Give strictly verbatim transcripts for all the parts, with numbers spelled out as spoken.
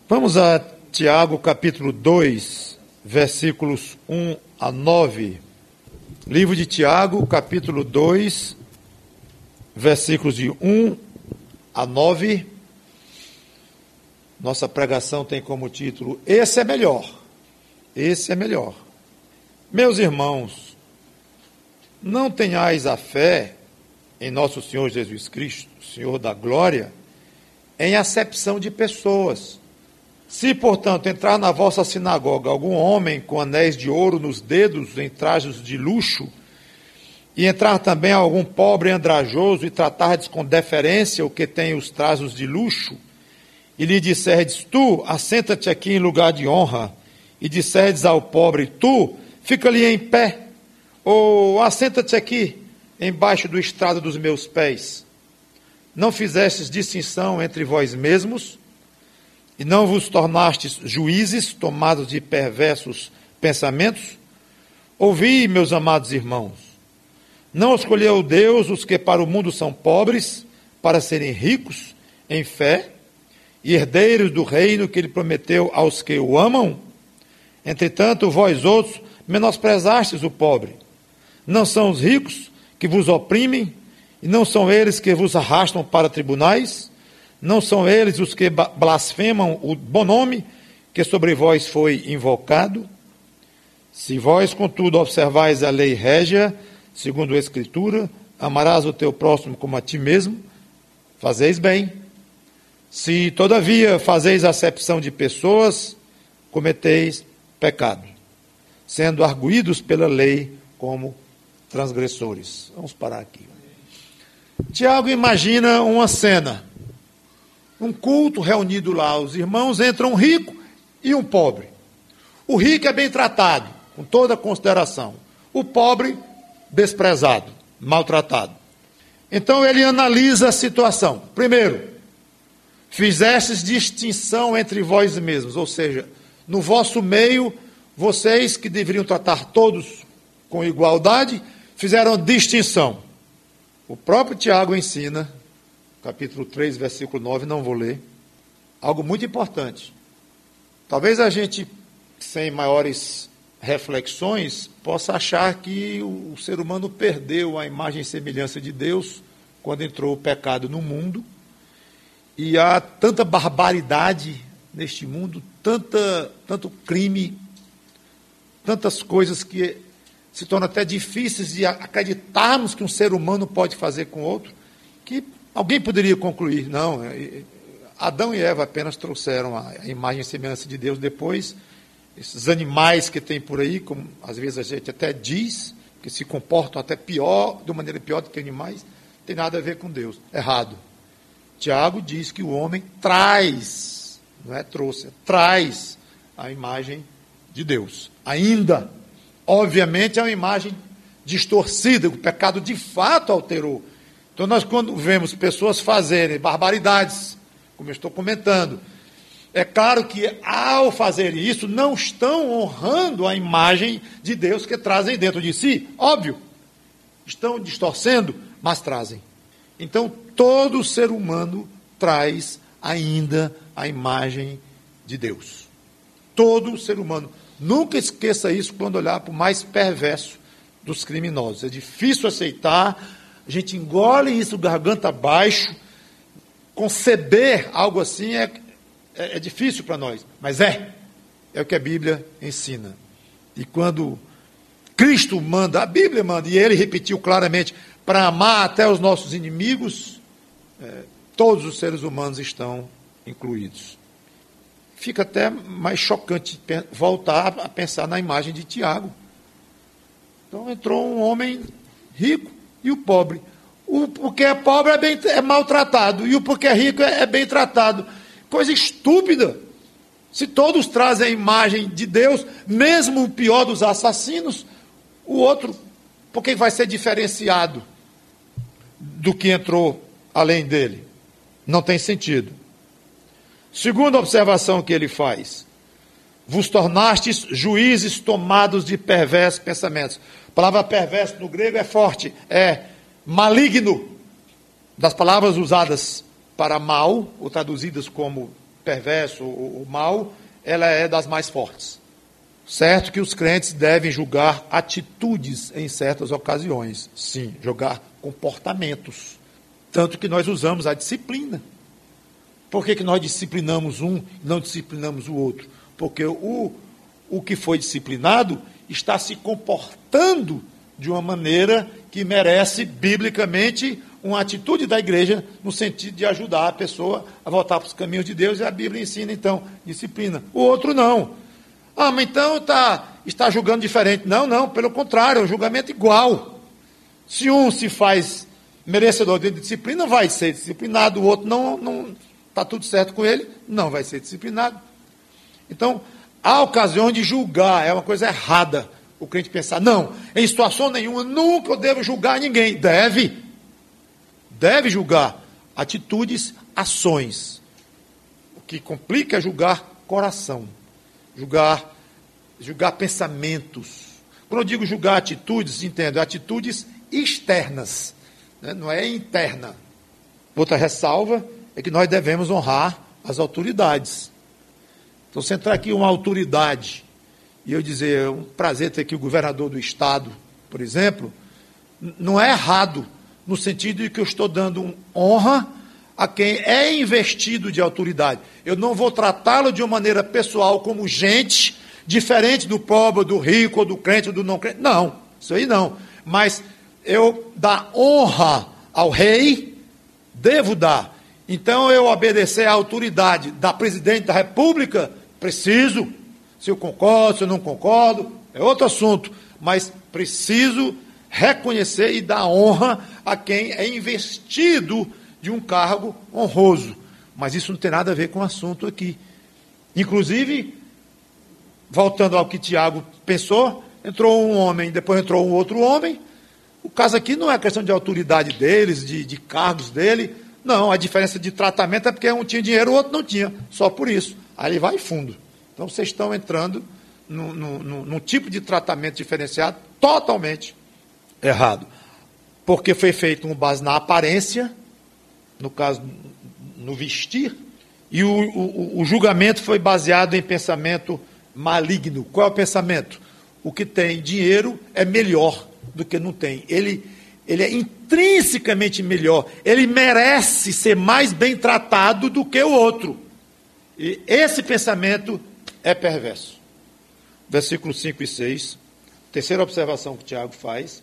Vamos a Tiago capítulo dois, versículos um a nove. Livro de Tiago, capítulo dois, versículos de um a nove. Nossa pregação tem como título: Esse é melhor. Esse é melhor. Meus irmãos, não tenhais a fé em nosso Senhor Jesus Cristo, Senhor da glória, em acepção de pessoas. Se, portanto, entrar na vossa sinagoga algum homem com anéis de ouro nos dedos, em trajes de luxo, e entrar também algum pobre andrajoso e tratardes com deferência o que tem os trajes de luxo, e lhe disserdes: tu, assenta-te aqui em lugar de honra, e disserdes ao pobre: tu, fica ali em pé, ou assenta-te aqui, embaixo do estrado dos meus pés. Não fizestes distinção entre vós mesmos, e não vos tornastes juízes, tomados de perversos pensamentos? Ouvi, meus amados irmãos, não escolheu Deus os que para o mundo são pobres, para serem ricos em fé, e herdeiros do reino que ele prometeu aos que o amam? Entretanto, vós outros menosprezastes o pobre. Não são os ricos que vos oprimem, e não são eles que vos arrastam para tribunais? Não são eles os que blasfemam o bom nome que sobre vós foi invocado? Se vós, contudo, observais a lei régia, segundo a Escritura, amarás o teu próximo como a ti mesmo, fazeis bem. Se, todavia, fazeis acepção de pessoas, cometeis pecado, sendo arguídos pela lei como transgressores. Vamos parar aqui. Tiago imagina uma cena. Um culto reunido lá, os irmãos, entra um rico e um pobre. O rico é bem tratado, com toda consideração. O pobre, desprezado, maltratado. Então ele analisa a situação. Primeiro, fizestes distinção entre vós mesmos, ou seja, no vosso meio, vocês que deveriam tratar todos com igualdade, fizeram distinção. O próprio Tiago ensina, capítulo três, versículo nove, não vou ler, algo muito importante. Talvez a gente, sem maiores reflexões, possa achar que o ser humano perdeu a imagem e semelhança de Deus quando entrou o pecado no mundo, e há tanta barbaridade neste mundo, tanta, tanto crime, tantas coisas que se tornam até difíceis de acreditarmos que um ser humano pode fazer com outro, que alguém poderia concluir: não, Adão e Eva apenas trouxeram a imagem e semelhança de Deus. Depois, esses animais que tem por aí, como às vezes a gente até diz, que se comportam até pior, de uma maneira pior do que animais, tem nada a ver com Deus. Errado. Tiago diz que o homem traz, não é trouxe, é, traz a imagem de Deus. Ainda, obviamente, é uma imagem distorcida, o pecado de fato alterou. Então, nós quando vemos pessoas fazerem barbaridades, como eu estou comentando, é claro que ao fazerem isso, não estão honrando a imagem de Deus que trazem dentro de si, óbvio. Estão distorcendo, mas trazem. Então, todo ser humano traz ainda a imagem de Deus. Todo ser humano. Nunca esqueça isso quando olhar para o mais perverso dos criminosos. É difícil aceitar, a gente engole isso garganta abaixo, conceber algo assim é, é, é difícil para nós, mas é, é o que a Bíblia ensina. E quando Cristo manda, a Bíblia manda, e ele repetiu claramente, para amar até os nossos inimigos, é, todos os seres humanos estão incluídos. Fica até mais chocante voltar a pensar na imagem de Tiago. Então entrou um homem rico e o pobre. O porque é pobre é, bem, é maltratado, e o porque é rico é, é bem tratado. Coisa estúpida. Se todos trazem a imagem de Deus, mesmo o pior dos assassinos, o outro, por que vai ser diferenciado do que entrou além dele? Não tem sentido. Segunda observação que ele faz: vos tornastes juízes tomados de perversos pensamentos. A palavra perverso no grego é forte, é maligno. Das palavras usadas para mal, ou traduzidas como perverso, o, o mal, ela é das mais fortes. Certo que os crentes devem julgar atitudes em certas ocasiões. Sim, julgar comportamentos. Tanto que nós usamos a disciplina. Por que, que nós disciplinamos um e não disciplinamos o outro? Porque o, o que foi disciplinado está se comportando de uma maneira que merece, biblicamente, uma atitude da igreja no sentido de ajudar a pessoa a voltar para os caminhos de Deus, e a Bíblia ensina, então, disciplina. O outro não. Ah, mas então tá, está julgando diferente. Não, não, pelo contrário, é um julgamento igual. Se um se faz merecedor de disciplina, vai ser disciplinado, o outro não, não está tudo certo com ele, não vai ser disciplinado. Então, há ocasião de julgar, é uma coisa errada o crente pensar, não, em situação nenhuma, nunca eu devo julgar ninguém. Deve, deve julgar atitudes, ações. O que complica é julgar coração, julgar, julgar pensamentos. Quando eu digo julgar atitudes, entendo, atitudes externas, né? Não é interna. Outra ressalva é que nós devemos honrar as autoridades. Então, se entrar aqui uma autoridade e eu dizer, é um prazer ter aqui o governador do estado, por exemplo, não é errado, no sentido de que eu estou dando honra a quem é investido de autoridade. Eu não vou tratá-lo de uma maneira pessoal como gente, diferente do pobre, do rico, ou do crente, ou do não crente. Não, isso aí não. Mas eu dar honra ao rei, devo dar. Então, eu obedecer à autoridade da presidente da República, preciso. Se eu concordo, se eu não concordo, é outro assunto. Mas preciso reconhecer e dar honra a quem é investido de um cargo honroso. Mas isso não tem nada a ver com o assunto aqui. Inclusive, voltando ao que Tiago pensou, entrou um homem, depois entrou um outro homem. O caso aqui não é questão de autoridade deles, de, de cargos dele. Não, a diferença de tratamento é porque um tinha dinheiro, o outro não tinha. Só por isso. Aí ele vai fundo. Então, vocês estão entrando num, num, num tipo de tratamento diferenciado totalmente errado. Porque foi feito com base na aparência, no caso, no vestir, e o, o, o julgamento foi baseado em pensamento maligno. Qual é o pensamento? O que tem dinheiro é melhor do que não tem. Ele, ele é intrinsecamente melhor. Ele merece ser mais bem tratado do que o outro. E esse pensamento é perverso. Versículos cinco e seis, terceira observação que Tiago faz.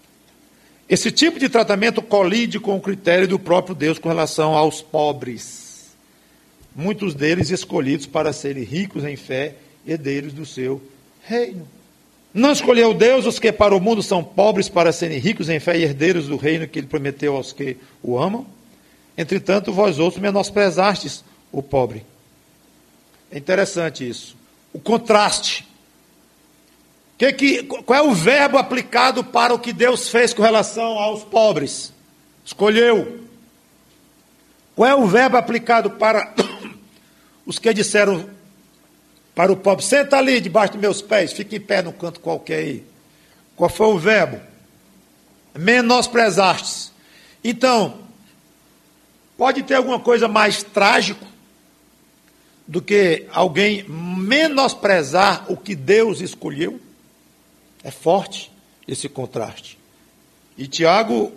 Esse tipo de tratamento colide com o critério do próprio Deus com relação aos pobres. Muitos deles escolhidos para serem ricos em fé, herdeiros do seu reino. Não escolheu Deus os que para o mundo são pobres para serem ricos em fé e herdeiros do reino que ele prometeu aos que o amam? Entretanto, vós outros menosprezastes o pobre. É interessante isso. O contraste. Que que, qual é o verbo aplicado para o que Deus fez com relação aos pobres? Escolheu. Qual é o verbo aplicado para os que disseram para o pobre, senta ali debaixo dos meus pés, fica em pé no canto qualquer aí. Qual foi o verbo? Menosprezastes. Então, pode ter alguma coisa mais trágico do que alguém menosprezar o que Deus escolheu? É forte esse contraste. E Tiago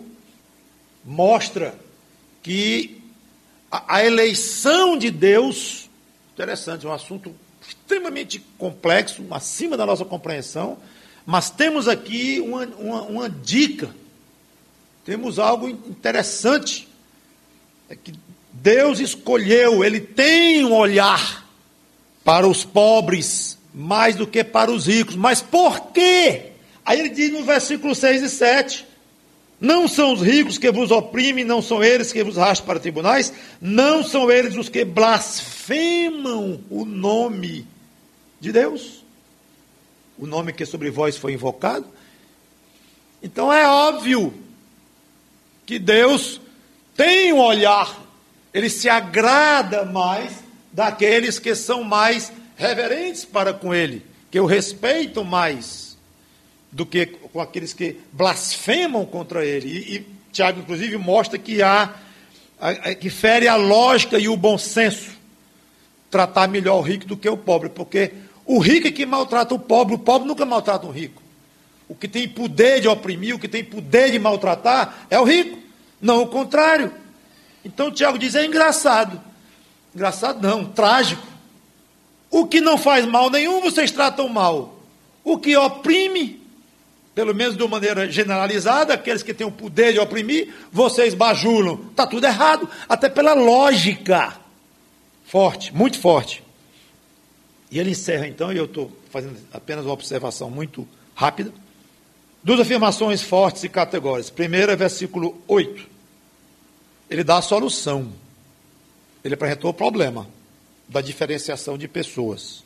mostra que a, a eleição de Deus, interessante, é um assunto extremamente complexo, acima da nossa compreensão, mas temos aqui uma, uma, uma dica, temos algo interessante, é que Deus escolheu, Ele tem um olhar para os pobres, mais do que para os ricos. Mas por quê? Aí ele diz no versículo seis e sete, não são os ricos que vos oprimem, não são eles que vos arrastam para tribunais, não são eles os que blasfemam o nome de Deus, o nome que sobre vós foi invocado. Então é óbvio que Deus tem um olhar, Ele se agrada mais daqueles que são mais reverentes para com Ele, que o respeitam mais do que com aqueles que blasfemam contra Ele. E, e Tiago, inclusive, mostra que há, a, a, que fere a lógica e o bom senso. tratar melhor o rico do que o pobre, porque o rico é que maltrata o pobre, o pobre nunca maltrata o rico. O que tem poder de oprimir, o que tem poder de maltratar é o rico, não o contrário. Então Tiago diz, é engraçado. Engraçado não, trágico. O que não faz mal nenhum, vocês tratam mal. O que oprime, pelo menos de uma maneira generalizada, aqueles que têm o poder de oprimir, vocês bajulam. Está tudo errado, até pela lógica. Forte, muito forte. E ele encerra então, e eu estou fazendo apenas uma observação muito rápida, duas afirmações fortes e categóricas. Primeiro é versículo oito. Ele dá a solução. Ele apresentou o problema da diferenciação de pessoas.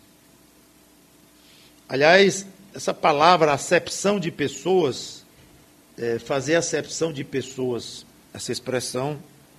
Aliás, essa palavra, acepção de pessoas, é, fazer acepção de pessoas, essa expressão,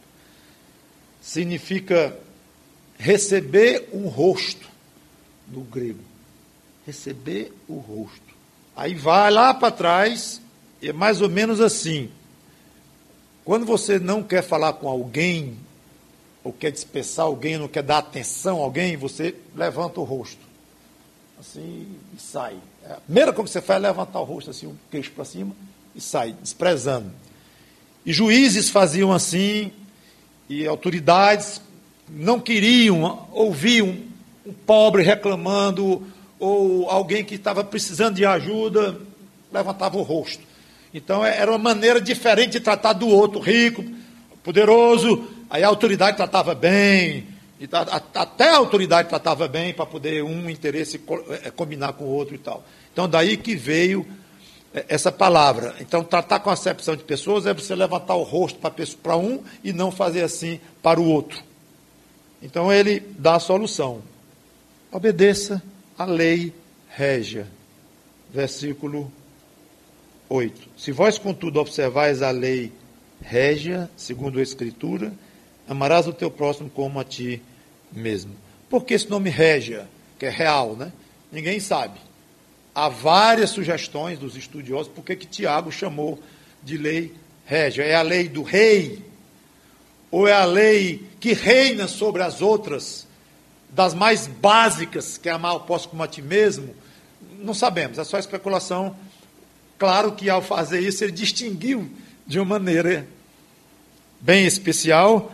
significa receber um rosto, no grego. Receber o rosto. Aí vai lá para trás, é mais ou menos assim. Quando você não quer falar com alguém, ou quer dispensar alguém, não quer dar atenção a alguém, você levanta o rosto. Assim, e sai. A primeira coisa que você faz é levantar o rosto, assim, o queixo para cima, e sai, desprezando. E juízes faziam assim, e autoridades não queriam ouvir um, um pobre reclamando, ou alguém que estava precisando de ajuda, levantava o rosto. Então, era uma maneira diferente de tratar do outro, rico, poderoso, aí a autoridade tratava bem, e até a autoridade tratava bem, para poder um interesse combinar com o outro e tal. Então, daí que veio essa palavra. Então, tratar com acepção de pessoas é você levantar o rosto para um e não fazer assim para o outro. Então, ele dá a solução. Obedeça a lei régia. Versículo oito. Se vós, contudo, observais a lei régia, segundo a Escritura, amarás o teu próximo como a ti mesmo. Por que esse nome régia, que é real, né? Ninguém sabe. Há várias sugestões dos estudiosos por que Tiago chamou de lei régia. É a lei do rei? Ou é a lei que reina sobre as outras, das mais básicas, que é amar o próximo como a ti mesmo? Não sabemos, é só especulação. Claro que ao fazer isso ele distinguiu de uma maneira bem especial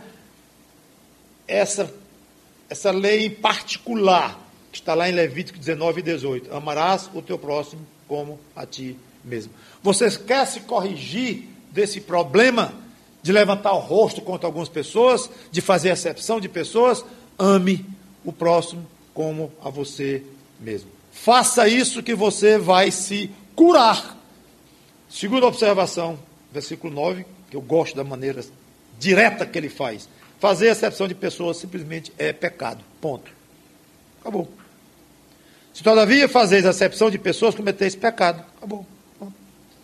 essa, essa lei em particular, que está lá em Levítico dezenove e dezoito. Amarás o teu próximo como a ti mesmo. Você quer se corrigir desse problema de levantar o rosto contra algumas pessoas, de fazer acepção de pessoas? Ame o próximo como a você mesmo. Faça isso que você vai se curar. Segunda observação, versículo nove, que eu gosto da maneira direta que ele faz. Fazer acepção de pessoas simplesmente é pecado. Ponto. Acabou. Se todavia fazeis acepção de pessoas, cometeis pecado. Acabou. Ponto.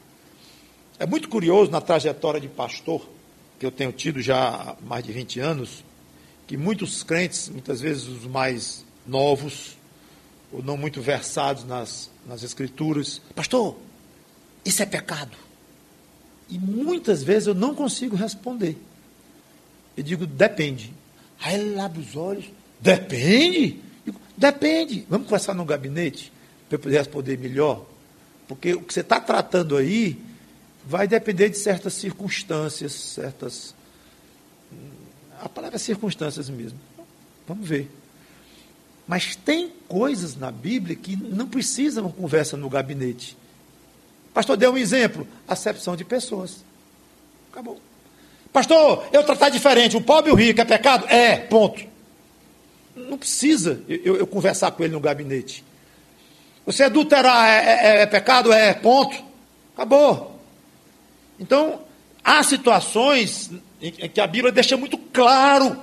É muito curioso na trajetória de pastor, que eu tenho tido já há mais de vinte anos, que muitos crentes, muitas vezes os mais novos, ou não muito versados nas, nas escrituras, pastor, isso é pecado? E muitas vezes eu não consigo responder. Eu digo, depende. Aí ele abre os olhos, depende? Digo, depende. Vamos conversar no gabinete, para eu poder responder melhor? Porque o que você está tratando aí vai depender de certas circunstâncias, certas... A palavra é circunstâncias mesmo. Vamos ver. Mas tem coisas na Bíblia que não precisam uma conversa no gabinete. Pastor, deu um exemplo. Acepção de pessoas. Acabou. Pastor, eu tratar diferente, o pobre e o rico é pecado? É, ponto. Não precisa eu, eu conversar com ele no gabinete. Você adulterar é, é, é pecado? É, ponto. Acabou. Então, há situações em que a Bíblia deixa muito claro.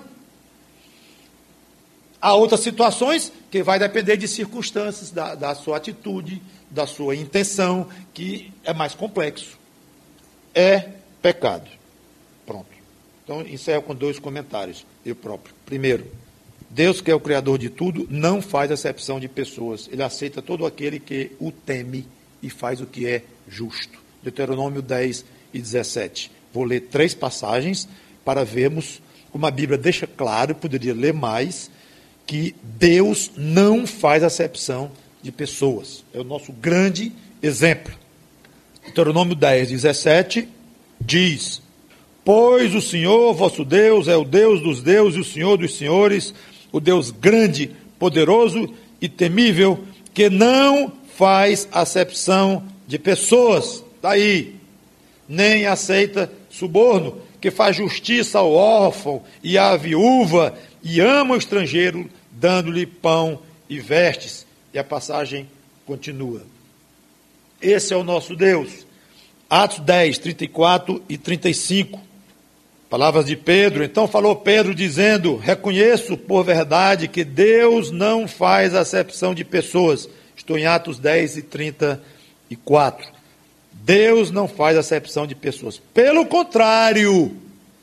Há outras situações que vai depender de circunstâncias, da, da sua atitude, da sua intenção, que é mais complexo. É pecado. Pronto. Então, encerro com dois comentários, eu próprio. Primeiro, Deus, que é o Criador de tudo, não faz acepção de pessoas. Ele aceita todo aquele que o teme e faz o que é justo. Deuteronômio dez e dezessete. Vou ler três passagens para vermos como a Bíblia deixa claro, poderia ler mais, que Deus não faz acepção de pessoas. É o nosso grande exemplo. Deuteronômio dez, dezessete diz: pois o Senhor vosso Deus é o Deus dos deuses e o Senhor dos senhores, o Deus grande, poderoso e temível, que não faz acepção de pessoas. Está aí. Nem aceita suborno, que faz justiça ao órfão e à viúva, e ama o estrangeiro, dando-lhe pão e vestes. E a passagem continua. Esse é o nosso Deus. Atos dez, trinta e quatro e trinta e cinco. Palavras de Pedro. Então falou Pedro dizendo: reconheço por verdade que Deus não faz acepção de pessoas. Estou em Atos dez e trinta e quatro. Deus não faz acepção de pessoas. Pelo contrário,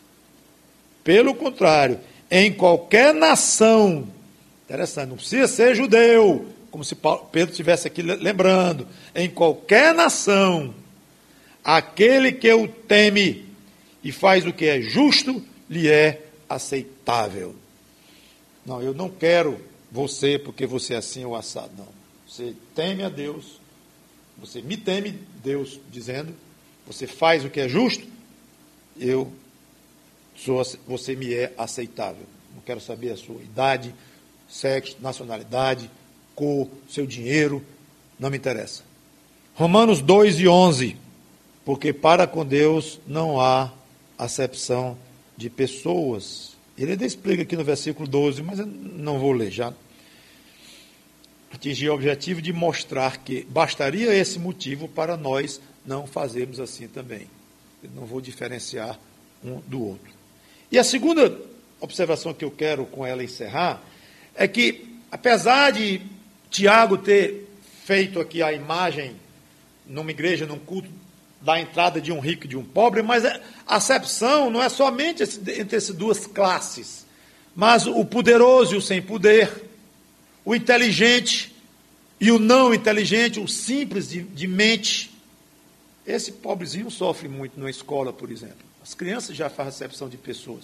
pelo contrário, em qualquer nação, interessante, não precisa ser judeu, como se Pedro estivesse aqui lembrando, em qualquer nação, aquele que o teme e faz o que é justo, lhe é aceitável. Não, eu não quero você porque você é assim ou assado, não. Você teme a Deus, você me teme, Deus dizendo, você faz o que é justo, eu sou, você me é aceitável. Não quero saber a sua idade, sexo, nacionalidade, cor, seu dinheiro, não me interessa. Romanos dois e onze, porque para com Deus não há acepção de pessoas. Ele ainda explica aqui no versículo doze, mas eu não vou ler já. Atingir o objetivo de mostrar que bastaria esse motivo para nós não fazermos assim também. Eu não vou diferenciar um do outro. E a segunda observação que eu quero com ela encerrar é que, apesar de Tiago ter feito aqui a imagem numa igreja, num culto, da entrada de um rico e de um pobre, mas a acepção não é somente entre essas duas classes, mas o poderoso e o sem poder, o inteligente e o não inteligente, o simples de, de mente. Esse pobrezinho sofre muito na escola, por exemplo. As crianças já fazem acepção de pessoas.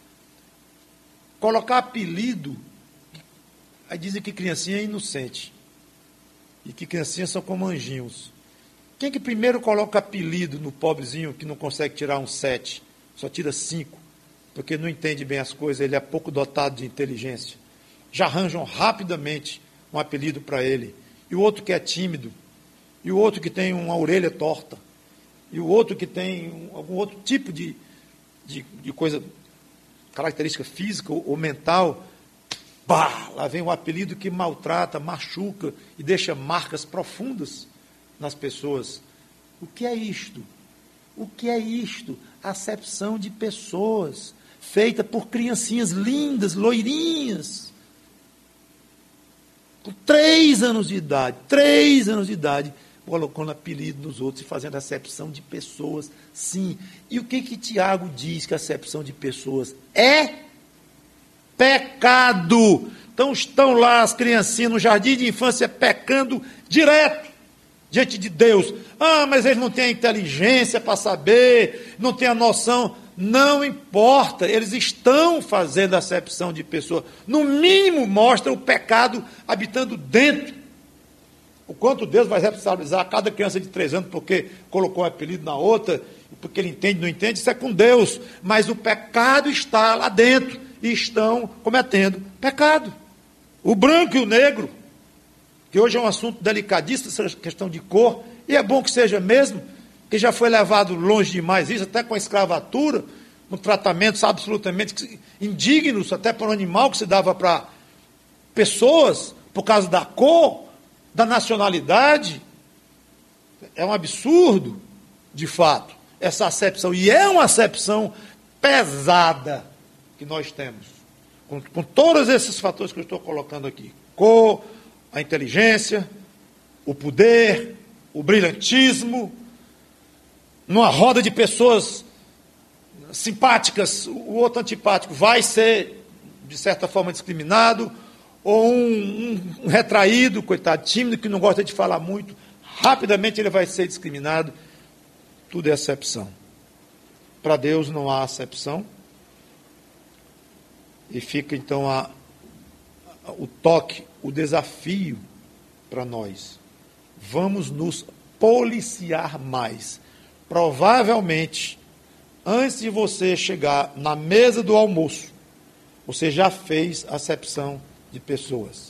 Colocar apelido, aí dizem que criancinha é inocente, e que criancinhas são como anjinhos. Quem que primeiro coloca apelido no pobrezinho que não consegue tirar um sete, só tira cinco, porque não entende bem as coisas, ele é pouco dotado de inteligência. Já arranjam rapidamente um apelido para ele. E o outro que é tímido, e o outro que tem uma orelha torta, e o outro que tem um, algum outro tipo de, de, de coisa, característica física ou, ou mental, bah, lá vem um apelido que maltrata, machuca e deixa marcas profundas nas pessoas. O que é isto? O que é isto? Acepção de pessoas, feita por criancinhas lindas, loirinhas, com três anos de idade, três anos de idade, colocando apelido nos outros e fazendo acepção de pessoas, sim. E o que que Tiago diz que a acepção de pessoas é? Pecado. Então estão lá as criancinhas no jardim de infância pecando direto diante de Deus. Ah, mas eles não têm a inteligência para saber, não têm a noção. Não importa, eles estão fazendo acepção de pessoa. No mínimo mostra o pecado habitando dentro. O quanto Deus vai responsabilizar cada criança de três anos porque colocou um apelido na outra, porque ele entende, não entende, isso é com Deus. Mas o pecado está lá dentro e estão cometendo pecado. O branco e o negro, que hoje é um assunto delicadíssimo, essa questão de cor, e é bom que seja mesmo, que já foi levado longe demais isso, até com a escravatura, com tratamentos absolutamente indignos, até para um animal que se dava para pessoas, por causa da cor, da nacionalidade. É um absurdo, de fato, essa acepção, e é uma acepção pesada que nós temos, com, com todos esses fatores que eu estou colocando aqui, cor, a inteligência, o poder, o brilhantismo, numa roda de pessoas simpáticas, o outro antipático vai ser, de certa forma, discriminado, ou um, um, um retraído, coitado, tímido, que não gosta de falar muito, rapidamente ele vai ser discriminado. Tudo é acepção. Para Deus não há acepção, e fica então a, o toque, o desafio para nós. Vamos nos policiar mais. Provavelmente, antes de você chegar na mesa do almoço, você já fez acepção de pessoas.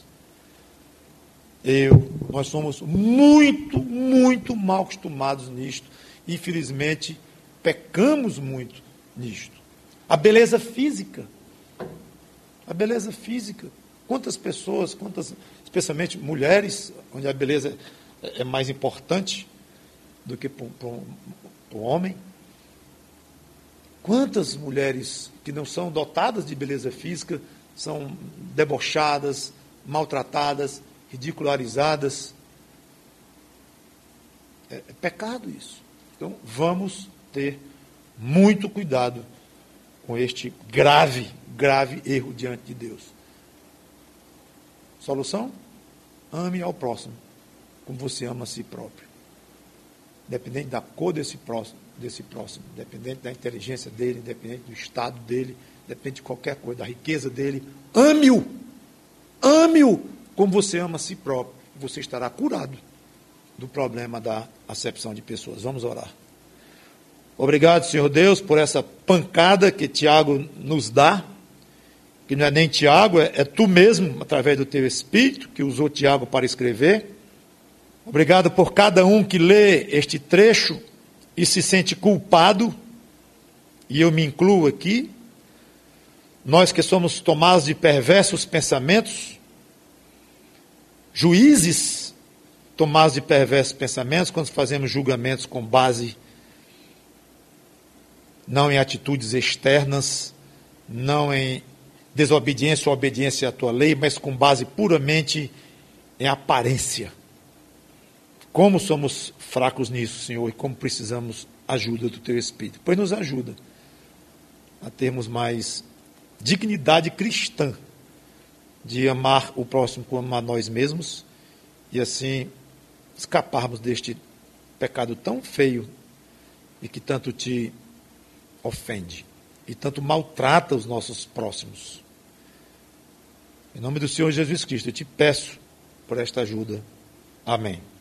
Eu, nós somos muito, muito mal acostumados nisto. Infelizmente, pecamos muito nisto. A beleza física. A beleza física. Quantas pessoas, quantas, especialmente mulheres, onde a beleza é mais importante do que para o homem. Quantas mulheres que não são dotadas de beleza física são debochadas, maltratadas, ridicularizadas. É, é pecado isso. Então, vamos ter muito cuidado com este grave, grave erro diante de Deus. Solução? Ame ao próximo, como você ama a si próprio. Independente da cor desse próximo, desse próximo, independente da inteligência dele, independente do estado dele, independente de qualquer coisa, da riqueza dele, ame-o. Ame-o como você ama a si próprio. Você estará curado do problema da acepção de pessoas. Vamos orar. Obrigado, Senhor Deus, por essa pancada que Tiago nos dá, que não é nem Tiago, é, é tu mesmo, através do teu Espírito, que usou Tiago para escrever. Obrigado por cada um que lê este trecho e se sente culpado, e eu me incluo aqui. Nós que somos tomados de perversos pensamentos, juízes tomados de perversos pensamentos, quando fazemos julgamentos com base não em atitudes externas, não em desobediência ou obediência à tua lei, mas com base puramente em aparência. Como somos fracos nisso, Senhor, e como precisamos ajuda do teu Espírito. Pois nos ajuda a termos mais dignidade cristã de amar o próximo como a nós mesmos e assim escaparmos deste pecado tão feio e que tanto te ofende e tanto maltrata os nossos próximos. Em nome do Senhor Jesus Cristo, eu te peço por esta ajuda. Amém.